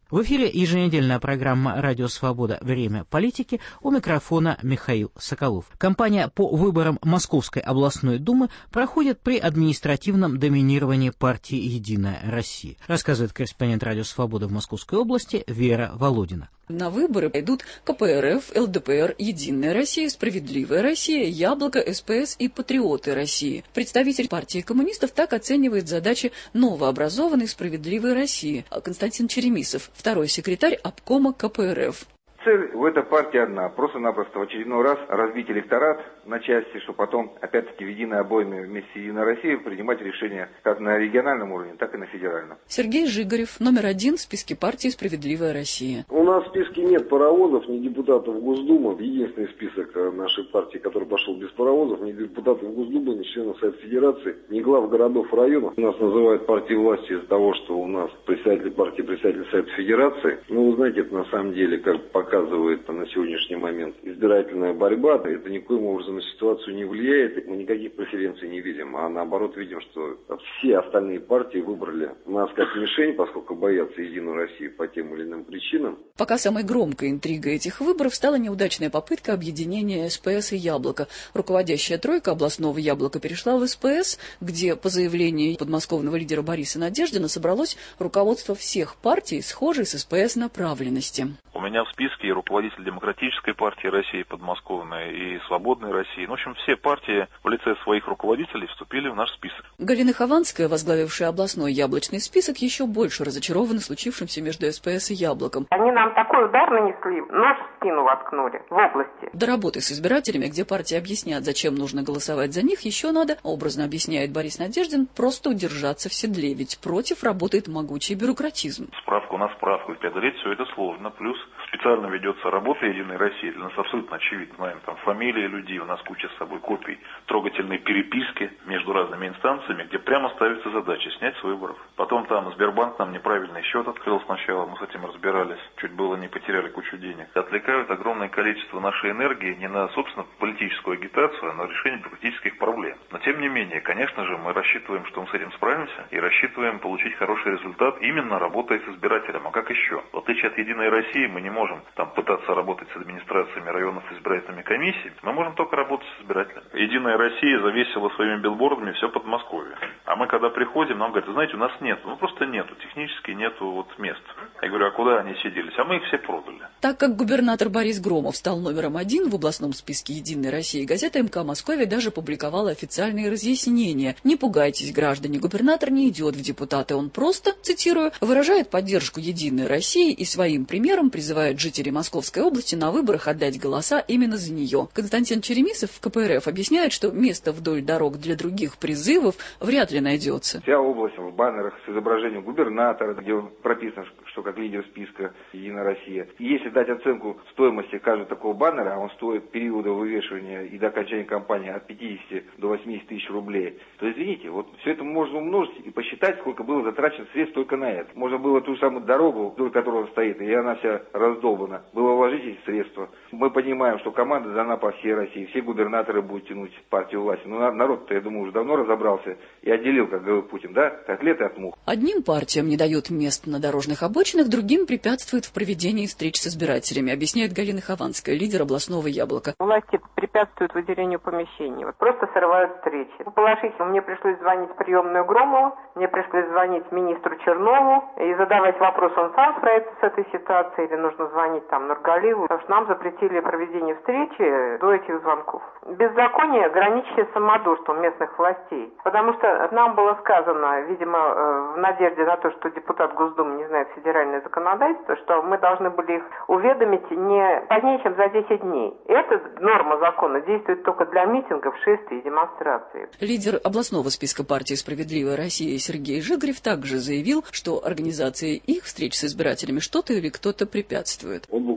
В эфире еженедельная программа «Радио Свобода. Время политики», у микрофона Михаил Соколов. Кампания по выборам Московской областной думы проходит при административном доминировании партии «Единая Россия», рассказывает корреспондент «Радио Свобода» в Московской области Вера Володина. На выборы идут КПРФ, ЛДПР, Единая Россия, Справедливая Россия, Яблоко, СПС и Патриоты России. Представитель партии коммунистов так оценивает задачи новообразованной Справедливой России. Константин Черемисов, второй секретарь обкома КПРФ. Цель в этой партии одна. Просто-напросто в очередной раз разбить электорат на части, чтобы потом, опять-таки, в единой обойме вместе с Единой Россией принимать решения как на региональном уровне, так и на федеральном. Сергей Жигарев, номер 1 в списке партии «Справедливая Россия». У нас в списке нет паровозов, ни депутатов Госдумы. Единственный список нашей партии, который пошел без паровозов, ни депутатов Госдумы, ни членов Совета Федерации, ни глав городов и районов. Нас называют партией власти из-за того, что у нас представители партии, представители Совета Федерации. Ну, вы знаете, это на самом деле, как показывает на сегодняшний момент избирательная борьба, это никоим образом на ситуацию не влияет, мы никаких преференций не видим, а наоборот видим, что все остальные партии выбрали нас как мишень, поскольку боятся Единую Россию по тем или иным причинам. Пока самой громкой интригой этих выборов стала неудачная попытка объединения СПС и Яблоко. Руководящая тройка областного Яблока перешла в СПС, где, по заявлению подмосковного лидера Бориса Надеждина, собралось руководство всех партий, схожей с СПС направленности. У меня в списке и руководитель Демократической партии России подмосковной, и Свободной России. В общем, все партии в лице своих руководителей вступили в наш список. Галина Хованская, возглавившая областной яблочный список, еще больше разочарована случившимся между СПС и Яблоком. Они нам такой удар нанесли, нож в спину воткнули в области. До работы с избирателями, где партии объяснят, зачем нужно голосовать за них, еще надо, образно объясняет Борис Надеждин, просто удержаться в седле, ведь против работает могучий бюрократизм. Справку на справку, преодолеть все это сложно, плюс специально ведется работа Единой России, для нас абсолютно очевидно, знаем, там фамилии людей, у нас куча с собой копий трогательной переписки между разными инстанциями, где прямо ставится задача снять с выборов. Потом там Сбербанк нам неправильный счет открыл сначала, мы с этим разбирались, чуть было не потеряли кучу денег. Отвлекают огромное количество нашей энергии не на, собственно, политическую агитацию, а на решение бюрократических проблем. Но тем не менее, конечно же, мы рассчитываем, что мы с этим справимся, и рассчитываем получить хороший результат, именно работая с избирателем. А как еще? В отличие от Единой России, мы не можем там пытаться работать с администрациями районов и избирательными комиссиями, мы можем только работать с избирателями. Единая Россия завесила своими билбордами все Подмосковье. А мы когда приходим, нам говорят, знаете, у нас нет, просто нету, технически нету мест. Я говорю, а куда они сиделись? А мы их все продали. Так как губернатор Борис Громов стал номером 1 в областном списке Единой России, газета МК Москвы даже публиковала официальные разъяснения. Не пугайтесь, граждане, губернатор не идет в депутаты, он просто, цитирую, выражает поддержку Единой России и своим примером призывает жителей Московской области на выборах отдать голоса именно за нее. Константин Черемисов в КПРФ объясняет, что место вдоль дорог для других призывов вряд ли найдется. Вся область в баннерах с изображением губернатора, где прописано, что как лидер списка Единая Россия. И если дать оценку стоимости каждого такого баннера, а он стоит периода вывешивания и до окончания кампании от 50 до 80 тысяч рублей, то извините, вот все это можно умножить и посчитать, сколько было затрачено средств только на это. Можно было ту же самую дорогу, вдоль которой он стоит, и она вся раздолбана, было вложить эти средства. Мы понимаем, что команда дана по всей России, все губернаторы будут тянуть партию власти. Но народ-то, я думаю, уже давно разобрался и отделил, как говорил Путин, да, котлеты от мух. Одним партиям не дают мест на дорожных обочинах, другим препятствует в проведении встреч с избирателями, объясняет Галина Хованская, лидер областного Яблока. Власти препятствуют выделению помещений, просто срывают встречи. Положительно, мне пришлось звонить в приемную Громову, мне пришлось звонить министру Чернову и задавать вопрос, он сам справится с этой ситуацией или нужно звонить там Нургалиеву, потому что нам запретили проведение встречи до этих звонков. Беззаконие, граничащее самодурством местных властей. Потому что нам было сказано, видимо, в надежде на то, что депутат Госдумы не знает федеральное законодательство, что мы должны были их уведомить не позднее, чем за 10 дней. Эта норма закона действует только для митингов, шествий и демонстраций. Лидер областного списка партии «Справедливая Россия» Сергей Жигарев также заявил, что организации их встреч с избирателями что-то или кто-то препятствует. Вот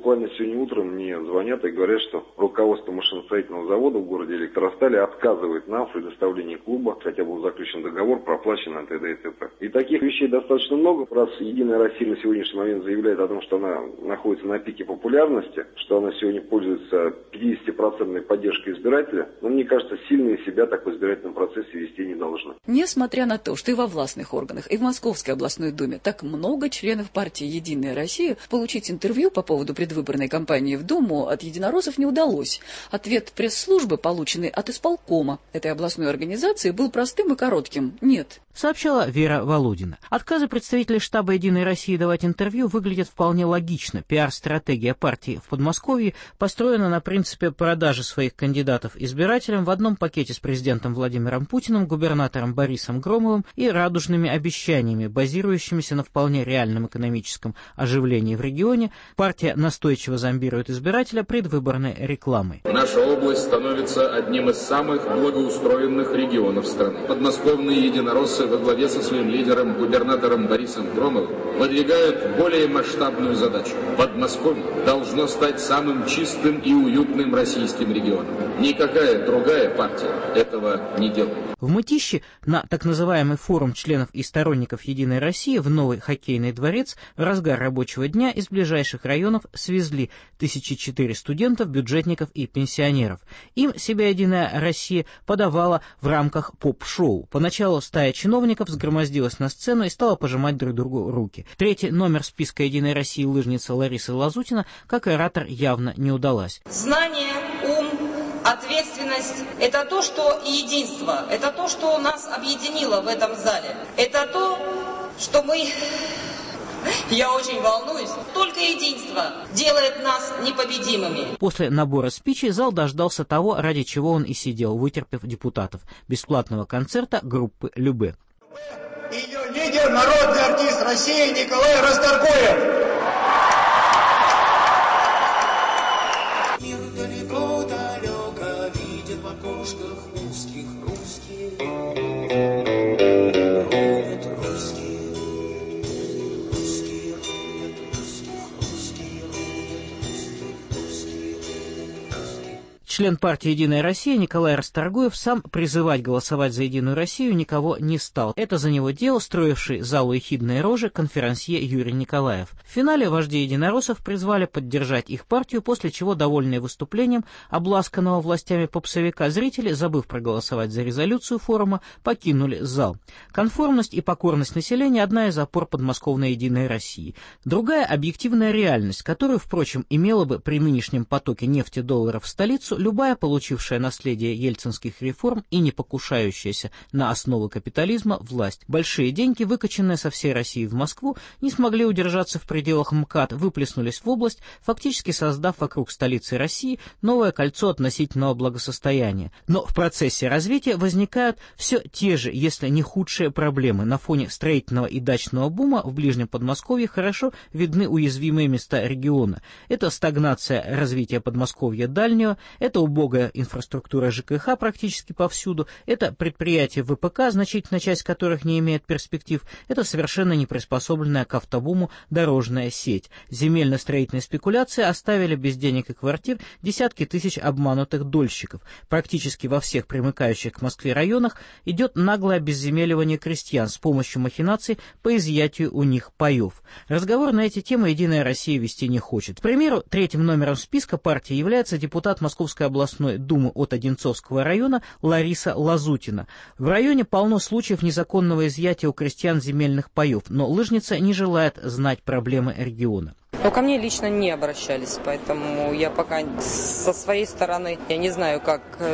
буквально сегодня утром мне звонят и говорят, что руководство машиностроительного завода в городе Электростали отказывает нам в предоставлении клуба, хотя был заключен договор, проплачен на т.д. и т.п. И таких вещей достаточно много. Раз «Единая Россия» на сегодняшний момент заявляет о том, что она находится на пике популярности, что она сегодня пользуется 50% поддержкой избирателя, но мне кажется, сильные себя так в избирательном процессе вести не должны. Несмотря на то, что и во властных органах, и в Московской областной думе так много членов партии «Единая Россия», получить интервью по поводу предвыборной кампании в Думу от единороссов не удалось. Ответ пресс-службы, полученный от исполкома этой областной организации, был простым и коротким: нет. Сообщала Вера Володина. Отказы представителей штаба «Единой России» давать интервью выглядят вполне логично. Пиар-стратегия партии в Подмосковье построена на принципе продажи своих кандидатов избирателям в одном пакете с президентом Владимиром Путиным, губернатором Борисом Громовым и радужными обещаниями, базирующимися на вполне реальном экономическом оживлении в регионе. Партия настойчиво зомбирует избирателя предвыборной рекламой. Наша область становится одним из самых благоустроенных регионов страны. Подмосковные единороссы во главе со своим лидером, губернатором Борисом Громовым, выдвигают более масштабную задачу. Подмосковье должно стать самым чистым и уютным российским регионом. Никакая другая партия этого не делает. В Мытище на так называемый форум членов и сторонников «Единой России» в новый хоккейный дворец в разгар рабочего дня из ближайших районов свезли 1004 студентов, бюджетников и пенсионеров. Им себя «Единая Россия» подавала в рамках поп-шоу. Поначалу стая чиновников сгромоздилась на сцену и стала пожимать друг другу руки. Третий номер списка «Единой России» лыжница Лариса Лазутина как оратор явно не удалась. Знание, ум, ответственность – это то, что и единство, это то, что нас объединило в этом зале. Это то, что мы... Я очень волнуюсь. Только единство делает нас непобедимыми. После набора спичей зал дождался того, ради чего он и сидел, вытерпев депутатов – бесплатного концерта группы «Любэ». Ее лидер – народный артист России Николай Расторгуев. Мир далеко-далеко видит в окошках узких русских. Рулят русские. Русские рулят русских. Русские рулят русских. Член партии «Единая Россия» Николай Расторгуев сам призывать голосовать за «Единую Россию» никого не стал. Это за него делал строивший залу ехидные рожи конферансье Юрий Николаев. В финале вожди единороссов призвали поддержать их партию, после чего, довольные выступлением обласканного властями попсовика, зрители, забыв проголосовать за резолюцию форума, покинули зал. Конформность и покорность населения – одна из опор подмосковной «Единой России». Другая – объективная реальность, которую, впрочем, имела бы при нынешнем потоке нефти-долларов в столицу любая получившая наследие ельцинских реформ и не покушающаяся на основы капитализма власть. Большие деньги, выкачанные со всей России в Москву, не смогли удержаться в пределах МКАД, выплеснулись в область, фактически создав вокруг столицы России новое кольцо относительного благосостояния. Но в процессе развития возникают все те же, если не худшие проблемы. На фоне строительного и дачного бума в ближнем Подмосковье хорошо видны уязвимые места региона. Это стагнация развития Подмосковья дальнего, это убогая инфраструктура ЖКХ практически повсюду, это предприятия ВПК, значительная часть которых не имеет перспектив, это совершенно не приспособленная к автобуму дорожная сеть. Земельно-строительные спекуляции оставили без денег и квартир десятки тысяч обманутых дольщиков. Практически во всех примыкающих к Москве районах идет наглое обезземеливание крестьян с помощью махинаций по изъятию у них паев. Разговор на эти темы «Единая Россия» вести не хочет. К примеру, третьим номером списка партии является депутат Московской областной думы от Одинцовского района Лариса Лазутина. В районе полно случаев незаконного изъятия у крестьян земельных паев, но лыжница не желает знать проблемы региона. Но ко мне лично не обращались, поэтому я пока со своей стороны, я не знаю,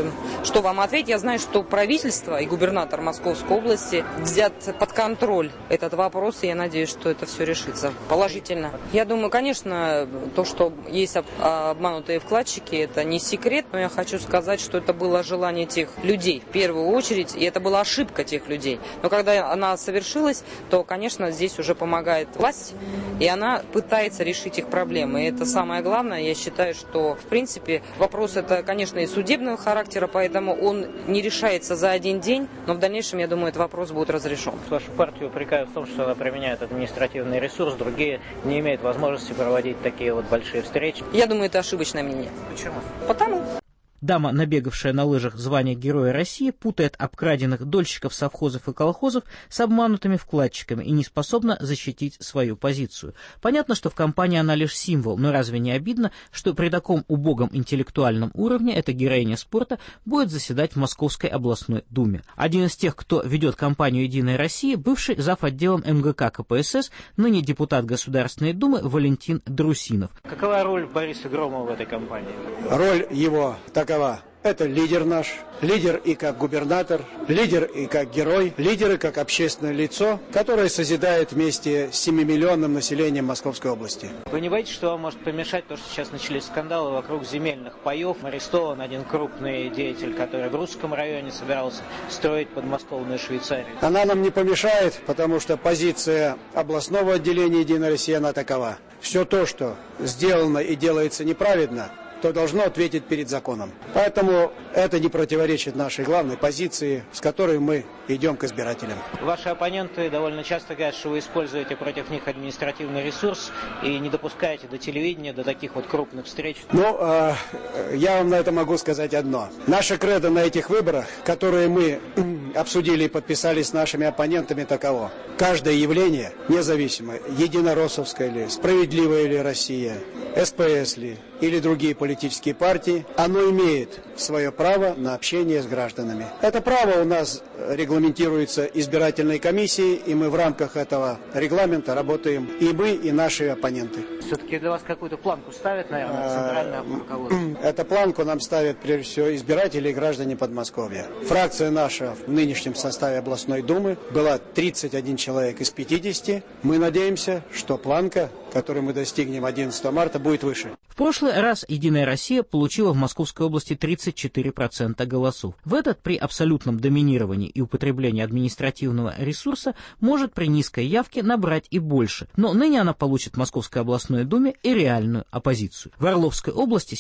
что вам ответить. Я знаю, что правительство и губернатор Московской области взят под контроль этот вопрос, и я надеюсь, что это все решится положительно. Я думаю, конечно, то, что есть обманутые вкладчики, это не секрет, но я хочу сказать, что это было желание тех людей в первую очередь, и это была ошибка тех людей. Но когда она совершилась, то, конечно, здесь уже помогает власть, и она пытается решить решить их проблемы. И это самое главное. Я считаю, что, в принципе, вопрос это, конечно, и судебного характера, поэтому он не решается за один день, но в дальнейшем, я думаю, этот вопрос будет разрешен. Вашу партию упрекают в том, что она применяет административный ресурс, другие не имеют возможности проводить такие вот большие встречи. Я думаю, это ошибочное мнение. Почему? Потому. Дама, набегавшая на лыжах звание Героя России, путает обкраденных дольщиков совхозов и колхозов с обманутыми вкладчиками и не способна защитить свою позицию. Понятно, что в компании она лишь символ, но разве не обидно, что при таком убогом интеллектуальном уровне эта героиня спорта будет заседать в Московской областной думе? Один из тех, кто ведет компанию «Единая Россия», бывший зав. Отделом МГК КПСС, ныне депутат Государственной Думы Валентин Друсинов. Какова роль Бориса Громова в этой компании? Роль его такова. Это лидер наш, лидер и как губернатор, лидер и как герой, лидер и как общественное лицо, которое созидает вместе с 7-миллионным населением Московской области. Вы не боитесь, что вам может помешать то, что сейчас начались скандалы вокруг земельных паев? Арестован один крупный деятель, который в Русском районе собирался строить подмосковную Швейцарию. Она нам не помешает, потому что позиция областного отделения «Единой России» она такова. Все то, что сделано и делается неправедно, то должно ответить перед законом. Поэтому это не противоречит нашей главной позиции, с которой мы идем к избирателям. Ваши оппоненты довольно часто говорят, что вы используете против них административный ресурс и не допускаете до телевидения, до таких вот крупных встреч. Я вам на это могу сказать одно. Наша кредо на этих выборах, которые мы обсудили и подписали с нашими оппонентами, таково. Каждое явление, независимо, единороссовская ли, справедливая ли Россия, СПС ли, или другие политические партии, оно имеет свое право на общение с гражданами. Это право у нас регламентируется избирательной комиссией, и мы в рамках этого регламента работаем и мы, и наши оппоненты. Все-таки для вас какую-то планку ставят, наверное, центральное руководство? Эту планку нам ставят, прежде всего, избиратели и граждане Подмосковья. Фракция наша в нынешнем составе областной думы была 31 человек из 50. Мы надеемся, что планка, которую мы достигнем 11 марта, будет выше. В прошлый раз «Единая Россия» получила в Московской области 34% голосов. В этот при абсолютном доминировании и употреблении административного ресурса может при низкой явке набрать и больше. Но ныне она получит в Московской областной думе и реальную оппозицию. В Орловской области